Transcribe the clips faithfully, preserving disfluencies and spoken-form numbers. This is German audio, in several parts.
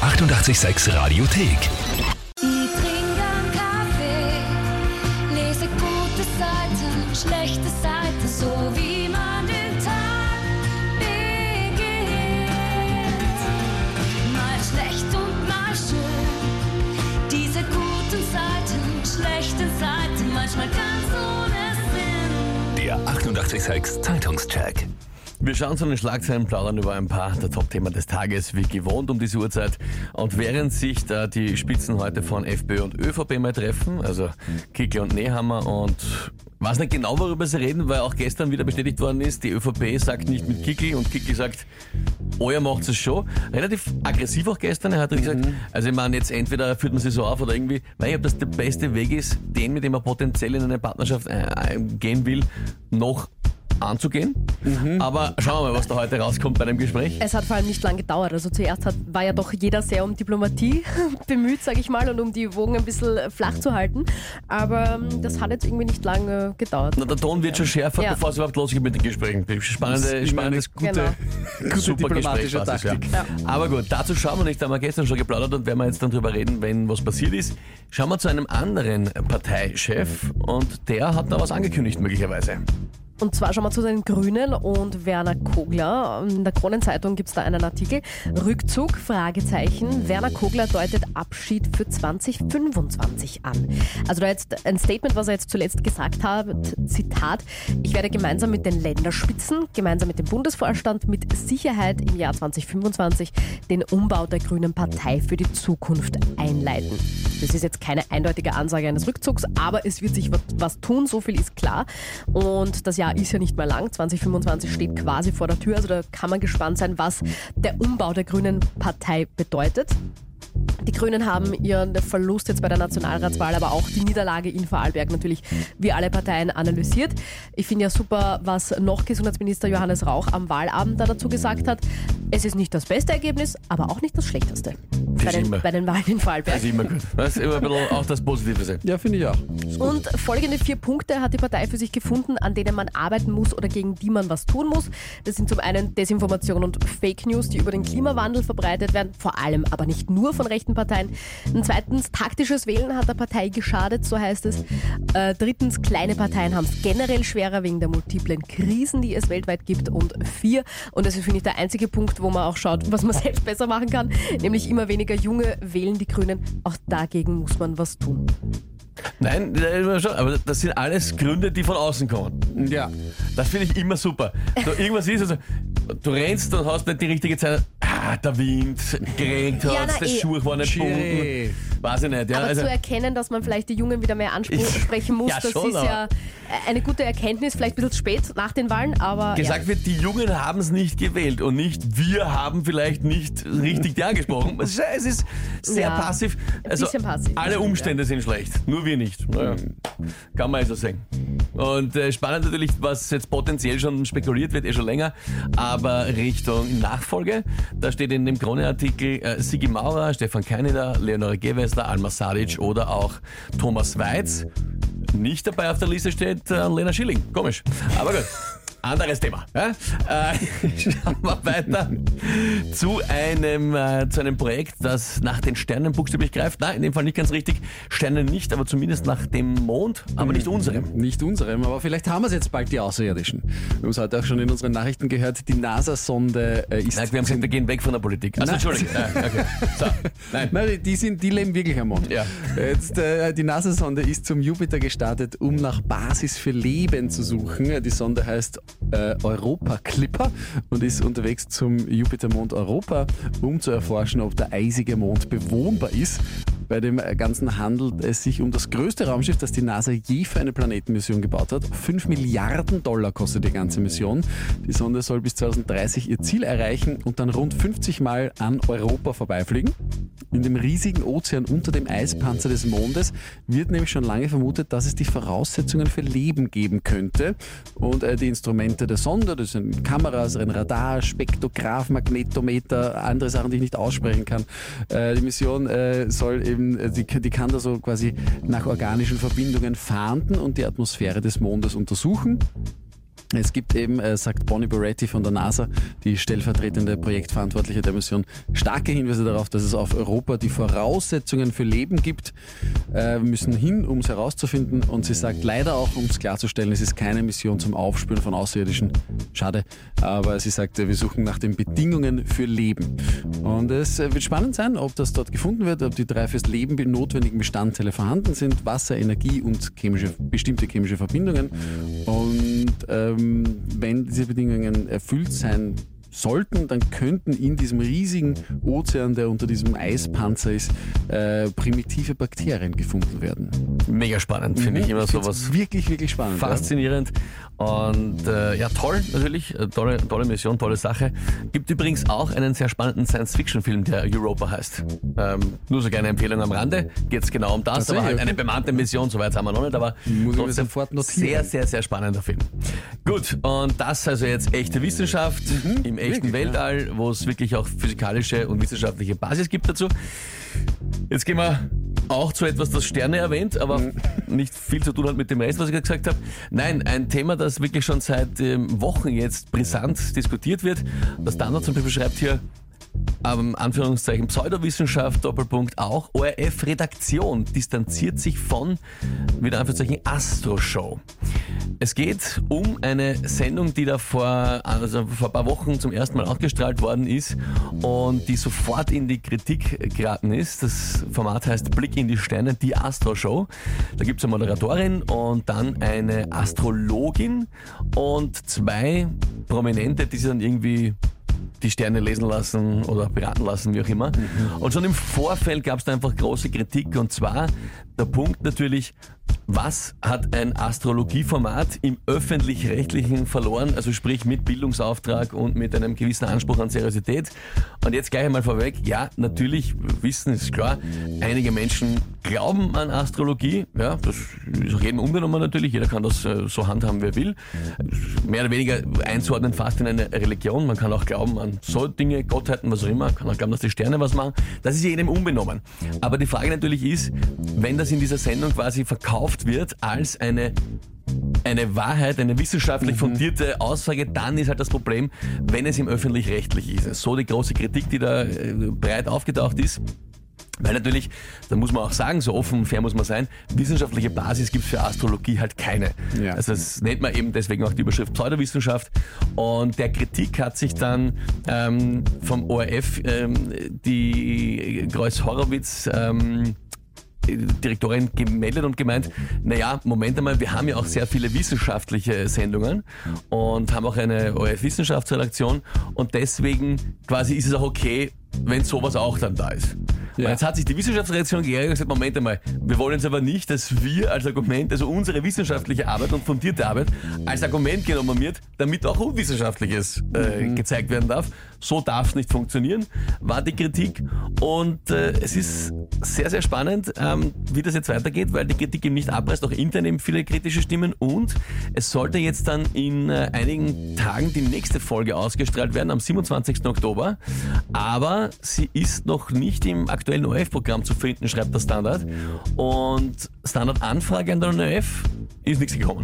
achtundachtzig Komma sechs Radiothek. Ich trinke einen Kaffee, lese gute Seiten, schlechte Seiten, so wie man den Tag beginnt. Mal schlecht und mal schön, diese guten Seiten, schlechten Seiten, manchmal ganz ohne Sinn. Der achtundachtzig Komma sechs Zeitungscheck. Wir schauen zu den Schlagzeilen, plaudern über ein paar der Top-Themen des Tages, wie gewohnt um diese Uhrzeit. Und während sich da die Spitzen heute von FPÖ und ÖVP mal treffen, also Kickl und Nehammer, und weiß nicht genau, worüber sie reden, weil auch gestern wieder bestätigt worden ist, die ÖVP sagt nicht mit Kickl und Kickl sagt, oh, ihr macht es schon. Relativ aggressiv auch gestern, er hat gesagt, mhm. also ich meine, jetzt entweder führt man sich so auf oder irgendwie, weil ich glaube, dass der beste Weg ist, den, mit dem man potenziell in eine Partnerschaft äh, gehen will, noch anzugehen. Mhm. Aber schauen wir mal, was da heute rauskommt bei dem Gespräch. Es hat vor allem nicht lange gedauert. Also zuerst hat, war ja doch jeder sehr um Diplomatie bemüht, sage ich mal, und um die Wogen ein bisschen flach zu halten. Aber das hat jetzt irgendwie nicht lange gedauert. Na, der Ton wird schon schärfer, ja. bevor es überhaupt losgeht mit den Gesprächen. Spannende, spannendes, gute, genau. gute super diplomatische Taktik. Ja. Ja. Aber gut, dazu schauen wir nicht, da haben wir gestern schon geplaudert und werden wir jetzt dann drüber reden, wenn was passiert ist. Schauen wir zu einem anderen Parteichef und der hat da was angekündigt möglicherweise. Und zwar schauen wir zu den Grünen und Werner Kogler. In der Kronenzeitung gibt es da einen Artikel. Rückzug, Fragezeichen. Werner Kogler deutet Abschied für zwanzig fünfundzwanzig an. Also da jetzt ein Statement, was er jetzt zuletzt gesagt hat, Zitat, ich werde gemeinsam mit den Länderspitzen, gemeinsam mit dem Bundesvorstand mit Sicherheit im Jahr zwanzig fünfundzwanzig den Umbau der Grünen Partei für die Zukunft einleiten. Das ist jetzt keine eindeutige Ansage eines Rückzugs, aber es wird sich was tun, so viel ist klar. Und das Jahr ist ja nicht mehr lang, zwanzig fünfundzwanzig steht quasi vor der Tür, also da kann man gespannt sein, was der Umbau der Grünen Partei bedeutet. Die Grünen haben ihren Verlust jetzt bei der Nationalratswahl, aber auch die Niederlage in Vorarlberg natürlich wie alle Parteien analysiert. Ich finde ja super, was noch Gesundheitsminister Johannes Rauch am Wahlabend da dazu gesagt hat. Es ist nicht das beste Ergebnis, aber auch nicht das schlechteste bei den, bei den Wahlen in Vorarlberg. Das ist immer gut. Das ist immer ein bisschen auch das Positive sein. Ja, finde ich auch. Und folgende vier Punkte hat die Partei für sich gefunden, an denen man arbeiten muss oder gegen die man was tun muss. Das sind zum einen Desinformation und Fake News, die über den Klimawandel verbreitet werden, vor allem aber nicht nur von rechten Parteien. Und zweitens, taktisches Wählen hat der Partei geschadet, so heißt es. Äh, drittens, kleine Parteien haben es generell schwerer wegen der multiplen Krisen, die es weltweit gibt. Und vier, und das ist, finde ich, der einzige Punkt, wo man auch schaut, was man selbst besser machen kann, nämlich immer weniger Junge wählen die Grünen. Auch dagegen muss man was tun. Nein, aber das sind alles Gründe, die von außen kommen. Ja. Das finde ich immer super. So, irgendwas ist, also, du rennst und hast nicht die richtige Zeit. Ah, der Wind, geregnet hat, ja, das Schuh war nicht bunden. Weiß ich nicht. Ja, aber also, zu erkennen, dass man vielleicht die Jungen wieder mehr ansprechen muss, ja, das schon, ist ja eine gute Erkenntnis, vielleicht ein bisschen spät nach den Wahlen, aber gesagt ja. wird, die Jungen haben es nicht gewählt und nicht wir haben vielleicht nicht richtig die angesprochen. Es ist sehr ja, passiv. Also ein passiv. Alle Umstände ja. sind schlecht, nur wir nicht. Naja, kann man also sagen. Und äh, spannend natürlich, was jetzt potenziell schon spekuliert wird, eh schon länger, aber Richtung Nachfolge. Da steht in dem Krone-Artikel äh, Sigi Maurer, Stefan Keineder, Leonore Gewessler, Alma Sadic oder auch Thomas Weiz. Nicht dabei auf der Liste steht äh, Lena Schilling. Komisch. Aber gut. Anderes Thema. Ja? Äh, schauen wir weiter zu einem, äh, zu einem Projekt, das nach den Sternen buchstäblich greift. Nein, in dem Fall nicht ganz richtig. Sterne nicht, aber zumindest nach dem Mond, aber nicht unserem. Nicht unserem, aber vielleicht haben wir es jetzt bald, die Außerirdischen. Wir haben es heute auch schon in unseren Nachrichten gehört, die NASA-Sonde äh, ist... Nein, wir haben gesagt, wir gehen weg von der Politik. Also, Entschuldigung. Ja, okay. So, nein. Nein, die, sind, die leben wirklich am Mond. Ja. Jetzt, äh, die NASA-Sonde ist zum Jupiter gestartet, um nach Basis für Leben zu suchen. Die Sonde heißt Äh, Europa Clipper und ist unterwegs zum Jupitermond Europa, um zu erforschen, ob der eisige Mond bewohnbar ist. Bei dem Ganzen handelt es sich um das größte Raumschiff, das die NASA je für eine Planetenmission gebaut hat. Fünf Milliarden Dollar kostet die ganze Mission. Die Sonde soll bis zweitausenddreißig ihr Ziel erreichen und dann rund fünfzig Mal an Europa vorbeifliegen. In dem riesigen Ozean unter dem Eispanzer des Mondes wird nämlich schon lange vermutet, dass es die Voraussetzungen für Leben geben könnte. Und äh, die Instrumente der Sonde, das sind Kameras, ein Radar, Spektrograph, Magnetometer, andere Sachen, die ich nicht aussprechen kann. Äh, die Mission äh, soll eben, die, die kann da so quasi nach organischen Verbindungen fahnden und die Atmosphäre des Mondes untersuchen. Es gibt eben, äh, sagt Bonnie Boretti von der NASA, die stellvertretende Projektverantwortliche der Mission, starke Hinweise darauf, dass es auf Europa die Voraussetzungen für Leben gibt. Äh, wir müssen hin, um es herauszufinden. Und sie sagt leider auch, um es klarzustellen, es ist keine Mission zum Aufspüren von Außerirdischen. Schade. Aber sie sagt, wir suchen nach den Bedingungen für Leben. Und es wird spannend sein, ob das dort gefunden wird, ob die drei fürs Leben notwendigen Bestandteile vorhanden sind. Wasser, Energie und chemische, bestimmte chemische Verbindungen. Und ähm, wenn diese Bedingungen erfüllt sein sollten, dann könnten in diesem riesigen Ozean, der unter diesem Eispanzer ist, äh, primitive Bakterien gefunden werden. Mega spannend, finde ich immer sowas. Wirklich, wirklich spannend. Faszinierend. Ja. Und äh, ja, toll natürlich, tolle, tolle Mission, tolle Sache. Gibt übrigens auch einen sehr spannenden Science-Fiction-Film, der Europa heißt. Ähm, nur so eine Empfehlung am Rande. Geht es genau um das, aber halt eine bemannte Mission, soweit haben wir noch nicht, aber muss ich sofort notieren. Sehr, sehr, sehr spannender Film. Gut, und das also jetzt echte Wissenschaft mhm, im echten wirklich, Weltall, ja. wo es wirklich auch physikalische und wissenschaftliche Basis gibt dazu. Jetzt gehen wir auch zu etwas, das Sterne erwähnt, aber mhm. nicht viel zu tun hat mit dem Rest, was ich gerade gesagt habe. Nein, ein Thema, das wirklich schon seit ähm, Wochen jetzt brisant diskutiert wird. Das Standard zum Beispiel schreibt hier, ähm, Anführungszeichen Pseudowissenschaft, Doppelpunkt auch, O R F-Redaktion distanziert sich von, wieder Anführungszeichen, Astro-Show. Es geht um eine Sendung, die da vor, also vor ein paar Wochen zum ersten Mal ausgestrahlt worden ist und die sofort in die Kritik geraten ist. Das Format heißt Blick in die Sterne, die Astro-Show. Da gibt es eine Moderatorin und dann eine Astrologin und zwei Prominente, die sich dann irgendwie die Sterne lesen lassen oder beraten lassen, wie auch immer. Mhm. Und schon im Vorfeld gab es da einfach große Kritik und zwar der Punkt natürlich, was hat ein Astrologieformat im Öffentlich-Rechtlichen verloren, also sprich mit Bildungsauftrag und mit einem gewissen Anspruch an Seriosität. Und jetzt gleich einmal vorweg, ja, natürlich, Wissen ist klar, einige Menschen glauben an Astrologie, ja, das ist auch jedem unbenommen natürlich, jeder kann das äh, so handhaben, wie er will. Mehr oder weniger einzuordnen fast in eine Religion, man kann auch glauben an so Dinge, Gottheiten, was auch immer, man kann auch glauben, dass die Sterne was machen, das ist jedem unbenommen. Aber die Frage natürlich ist, wenn das in dieser Sendung quasi verkauft wird als eine eine Wahrheit, eine wissenschaftlich fundierte Aussage, dann ist halt das Problem, wenn es im Öffentlich-Rechtlich ist. So die große Kritik, die da äh, breit aufgetaucht ist. Weil natürlich, da muss man auch sagen, so offen und fair muss man sein, wissenschaftliche Basis gibt es für Astrologie halt keine. Ja. Also das nennt man eben deswegen auch die Überschrift Pseudowissenschaft. Und der Kritik hat sich dann ähm, vom O R F ähm, die Greuß-Horowitz ähm, Direktorin gemeldet und gemeint, naja, Moment einmal, wir haben ja auch sehr viele wissenschaftliche Sendungen und haben auch eine O R F-Wissenschaftsredaktion und deswegen quasi ist es auch okay, wenn sowas auch dann da ist. Ja. Jetzt hat sich die Wissenschaftsredaktion geärgert und gesagt, Moment einmal, wir wollen jetzt aber nicht, dass wir als Argument, also unsere wissenschaftliche Arbeit und fundierte Arbeit als Argument genommen wird, damit auch Unwissenschaftliches äh, mhm. gezeigt werden darf. So darf es nicht funktionieren, war die Kritik. Und äh, es ist sehr, sehr spannend, ähm, wie das jetzt weitergeht, weil die Kritik eben nicht abreißt, auch intern eben viele kritische Stimmen. Und es sollte jetzt dann in äh, einigen Tagen die nächste Folge ausgestrahlt werden, am siebenundzwanzigsten Oktober. Aber sie ist noch nicht im aktuellen O R F-Programm zu finden, schreibt der Standard. Und Standard-Anfrage an der O R F ist nichts gekommen.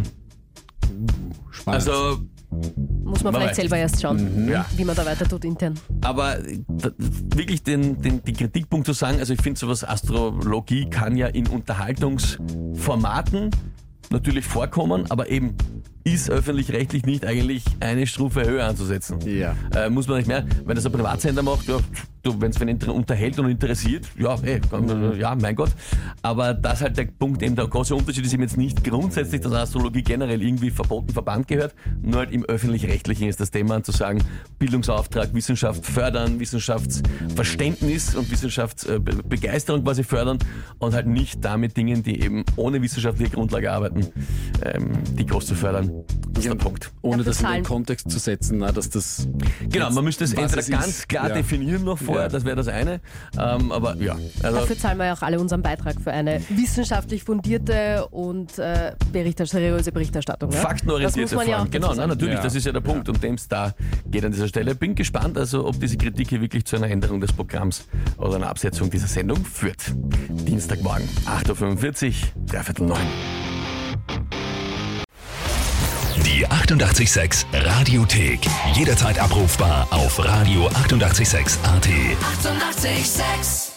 Spannend. Also muss man vielleicht weiß. selber erst schauen, mhm. ja. wie man da weiter tut intern. Aber da, wirklich den, den, die Kritikpunkt zu sagen, also ich finde sowas, Astrologie kann ja in Unterhaltungsformaten natürlich vorkommen, aber eben ist öffentlich-rechtlich nicht eigentlich eine Stufe höher anzusetzen. Ja. Äh, muss man nicht mehr, wenn das ein Privatsender macht, ja, wenn es wen unterhält und interessiert, ja, ey, ja, mein Gott. Aber das halt der Punkt, eben der große Unterschied ist eben jetzt nicht grundsätzlich, dass Astrologie generell irgendwie verboten, verbannt gehört, nur halt im öffentlich-rechtlichen ist das Thema, zu sagen, Bildungsauftrag, Wissenschaft fördern, Wissenschaftsverständnis und Wissenschaftsbegeisterung quasi fördern und halt nicht damit Dingen, die eben ohne wissenschaftliche Grundlage arbeiten, ähm, die groß zu fördern. Das ist der Punkt. Ohne ja, das in den Kontext zu setzen, na, dass das... Genau, man müsste es entweder ganz ist. klar ja. definieren noch vorher, ja. das wäre das eine, ähm, aber ja. Also dafür zahlen wir ja auch alle unseren Beitrag für eine wissenschaftlich fundierte und äh, berichter- seriöse Berichterstattung. Ja? Faktenorientierte Fragen. Ja genau, nein, natürlich, ja. das ist ja der Punkt, ja. um dem es da geht an dieser Stelle. Bin gespannt, also ob diese Kritik hier wirklich zu einer Änderung des Programms oder einer Absetzung dieser Sendung führt. Dienstagmorgen, acht Uhr fünfundvierzig, dreiviertel neun. Die achtundachtzig Komma sechs Radiothek. Jederzeit abrufbar auf radio achtundachtzig Komma sechs A T. Eighty-eight point six